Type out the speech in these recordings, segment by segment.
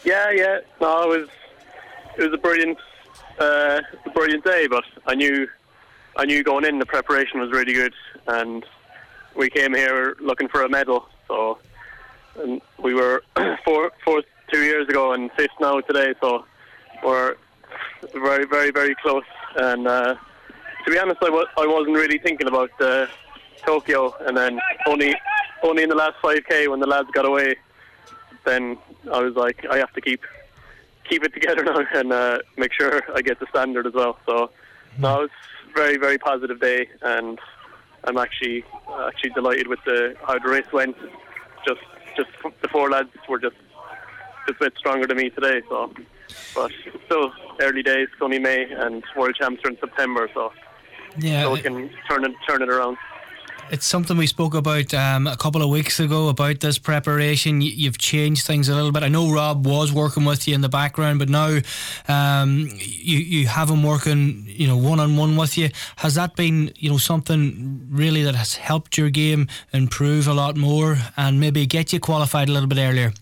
Yeah. No, it was a brilliant day. But I knew going in, the preparation was really good, and we came here looking for a medal. So, and we were fourth 2 years ago and fifth now today. So we're very, very, very close. And to be honest, I wasn't really thinking about Tokyo, and then only in the last 5k when the lads got away, then I was like, I have to keep it together now and make sure I get the standard as well. So no, it's a very, very positive day, and I'm actually delighted with how the race went. Just the four lads were just a bit stronger than me today. So, but still early days. It's only May, and World Champs are in September. So yeah, so we can turn it around. It's something we spoke about a couple of weeks ago about this preparation. You've changed things a little bit. I know Rob was working with you in the background, but now you have him working, one-on-one with you. Has that been, something really that has helped your game improve a lot more and maybe get you qualified a little bit earlier?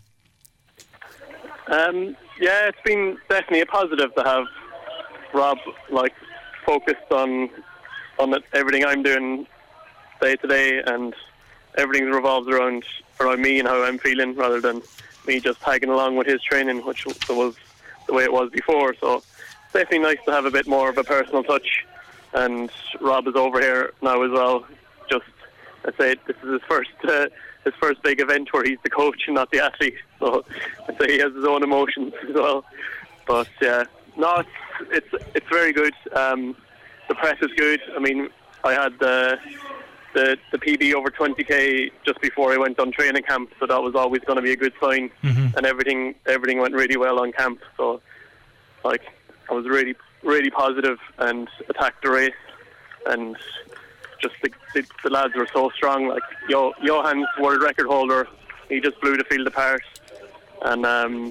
Yeah, it's been definitely a positive to have Rob focused on everything I'm doing day to day, and everything revolves around me and how I'm feeling, rather than me just tagging along with his training, which was the way it was before. So it's definitely nice to have a bit more of a personal touch, and Rob is over here now as well. Just, I'd say this is his first big event where he's the coach and not the athlete, so I'd say he has his own emotions as well. But yeah, no, it's very good. The prep is good. I mean, I had the PB over 20k just before I went on training camp, so that was always going to be a good sign. Mm-hmm. And everything went really well on camp, so I was really, really positive and attacked the race, and just the lads were so strong. Johan's world record holder, he just blew the field apart, and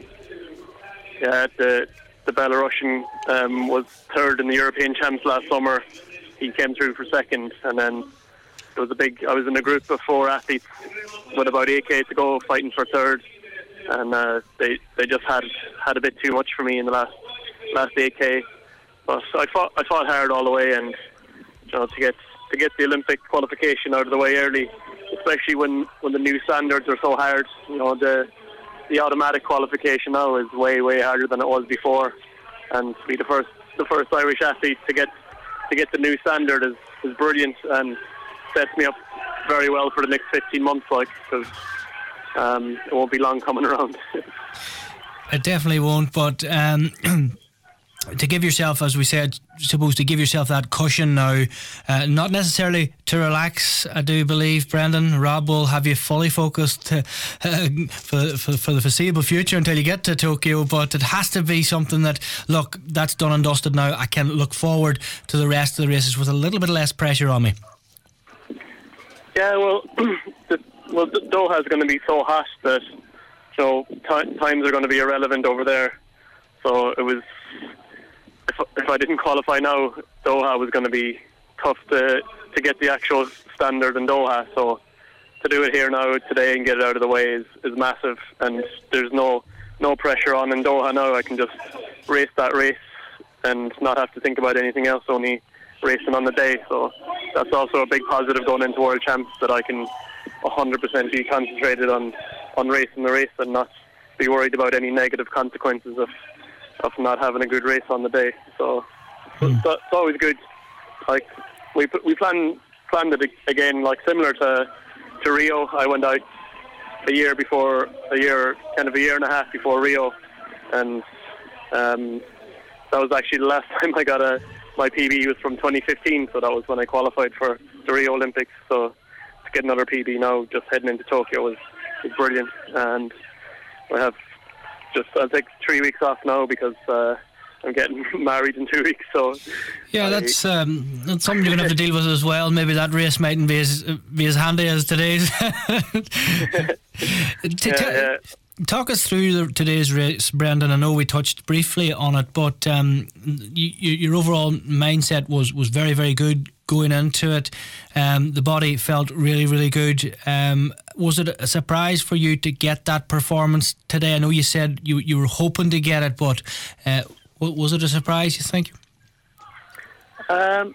the Belarusian was third in the European Champs last summer. He came through for second, and then I was in a group of 4 athletes with about 8k to go, fighting for third, and they just had a bit too much for me in the last 8k. But I fought hard all the way, and to get the Olympic qualification out of the way early, especially when the new standards are so hard. The automatic qualification now is way, way harder than it was before, and to be the first Irish athlete to get the new standard is brilliant, and sets me up very well for the next 15 months, because it won't be long coming around. It definitely won't, but to give yourself, as we said, supposed to give yourself that cushion now, not necessarily to relax, I do believe, Brendan. Rob will have you fully focused for the foreseeable future until you get to Tokyo, but it has to be something that, look, that's done and dusted now. I can look forward to the rest of the races with a little bit less pressure on me. Yeah, well, Doha is going to be so hot that times are going to be irrelevant over there. So it was, if I didn't qualify now, Doha was going to be tough to get the actual standard in Doha. So to do it here now today and get it out of the way is massive, and there's no pressure on in Doha now. I can just race that race and not have to think about anything else, only racing on the day. So that's also a big positive going into World Champs, that I can 100% be concentrated on racing the race and not be worried about any negative consequences of not having a good race on the day. So it's always good. We planned it again, similar to Rio. I went out a year and a half before Rio, and that was actually the last time I got my PB was from 2015, so that was when I qualified for the Rio Olympics. So to get another PB now, just heading into Tokyo, was brilliant. And I'll take 3 weeks off now because I'm getting married in 2 weeks. So yeah, that's something you're going to have to deal with as well. Maybe that race mightn't be as handy as today's. talk us through today's race, Brendan. I know we touched briefly on it, but your overall mindset was very, very good going into it. The body felt really, really good. Was it a surprise for you to get that performance today? I know you said you were hoping to get it, but was it a surprise, you think? I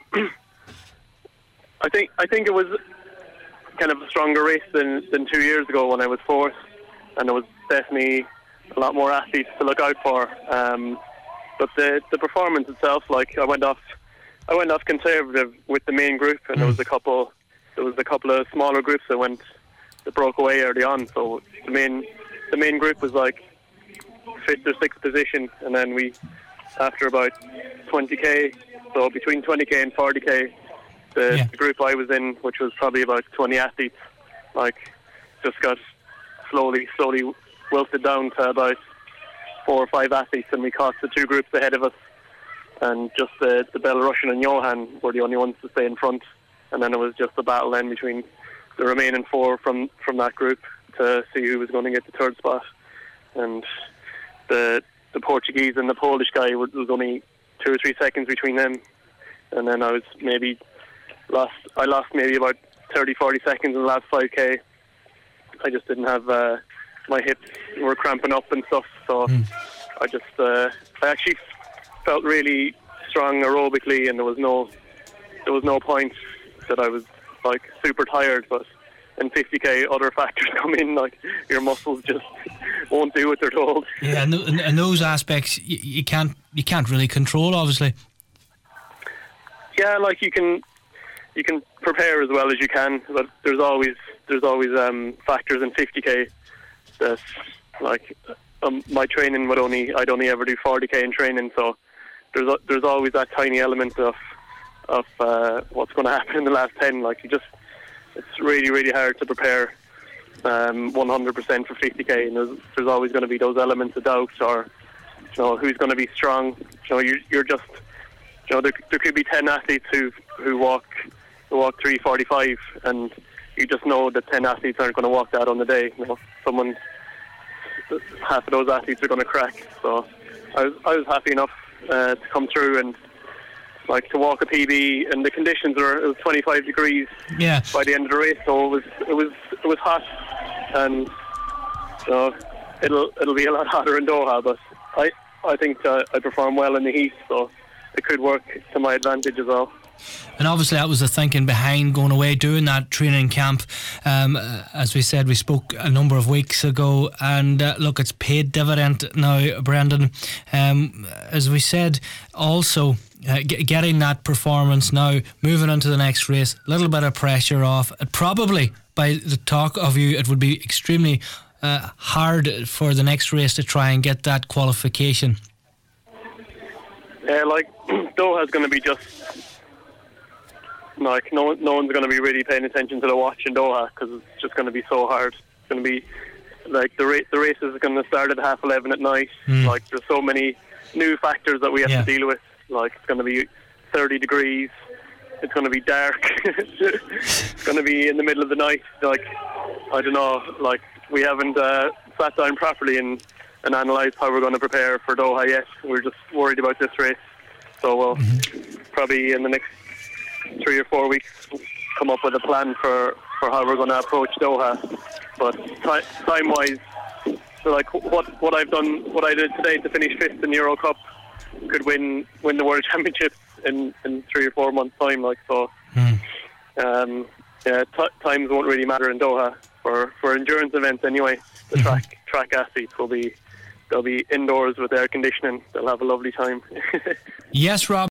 think it was kind of a stronger race than 2 years ago when I was fourth, and there was definitely a lot more athletes to look out for. But the performance itself, like I went off conservative with the main group, and there was a couple of smaller groups that broke away early on. So the main group was like 5th or 6th position, and then we, after about 20k, so between 20k and 40k, the group I was in, which was probably about 20 athletes, like just got slowly wilted down to about 4 or 5 athletes, and we caught the 2 groups ahead of us, and just the Belarusian and Johan were the only ones to stay in front, and then it was just a battle then between the remaining 4 from that group to see who was going to get the 3rd spot. And the Portuguese and the Polish guy was only 2 or 3 seconds between them, and then I lost maybe about 30-40 seconds in the last 5k. I just didn't have my hips were cramping up and stuff, so I actually felt really strong aerobically, and there was no point that I was like super tired. But in 50k, other factors come in, like your muscles just won't do what they're told. Yeah, and those aspects you can't really control, obviously. Yeah, like you can prepare as well as you can, but there's always factors in 50k that, like, my training I'd only ever do 40k in training, so there's always that tiny element of what's going to happen in the last 10. Like, it's really, really hard to prepare 100% for 50k, and there's always going to be those elements of doubt, or who's going to be strong. You're just, there could be 10 athletes who walk 3:45, and you just know that 10 athletes aren't going to walk that on the day. Half of those athletes are going to crack. So I was happy enough to come through and like to walk a PB, and the conditions it was 25 degrees by the end of the race, so it was hot, and it'll be a lot hotter in Doha, but I think I performed well in the heat, so it could work to my advantage as well. And obviously that was the thinking behind going away, doing that training camp. As we said, we spoke a number of weeks ago, and look, it's paid dividend now, Brendan. As we said, also getting that performance now, moving on to the next race, a little bit of pressure off. Probably, by the talk of you, it would be extremely hard for the next race to try and get that qualification. Yeah, like Doha's going to be just like no one's going to be really paying attention to the watch in Doha, because it's just going to be so hard. It's going to be like the race is going to start at 11:30 at night. Like, there's so many new factors that we have to deal with. Like, it's going to be 30 degrees. It's going to be dark. It's going to be in the middle of the night. Like, I don't know. Like, we haven't sat down properly and analysed how we're going to prepare for Doha yet. We're just worried about this race. So we'll probably in the next 3 or 4 weeks come up with a plan for how we're going to approach Doha. But time-wise, like what I've done, what I did today to finish 5th in the Euro Cup, could win the World Championships in 3 or 4 months' time. Like, so, times won't really matter in Doha for endurance events anyway. The track athletes they'll be indoors with air conditioning. They'll have a lovely time. Yes, Rob.